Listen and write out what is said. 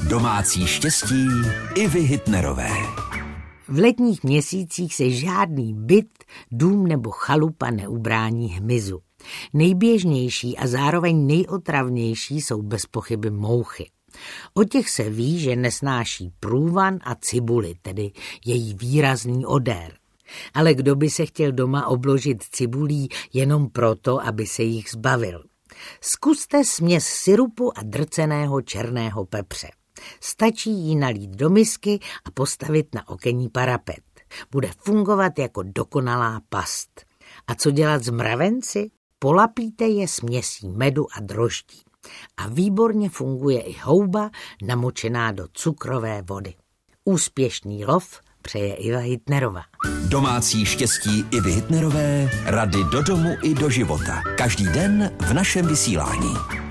Domácí štěstí Ivy Hitnerové. V letních měsících se žádný byt, dům nebo chalupa neubrání hmyzu. Nejběžnější a zároveň nejotravnější jsou bez pochyby mouchy. O těch se ví, že nesnáší průvan a cibuli, tedy její výrazný odér. Ale kdo by se chtěl doma obložit cibulí jenom proto, aby se jich zbavil? Zkuste směs sirupu a drceného černého pepře. Stačí ji nalít do misky a postavit na okenní parapet. Bude fungovat jako dokonalá past. A co dělat s mravenci? Polapíte je směsí medu a droždí. A výborně funguje i houba namočená do cukrové vody. Úspěšný lov přeje Iva Hitnerová. Domácí štěstí Ivy Hitnerové, rady do domu i do života. Každý den v našem vysílání.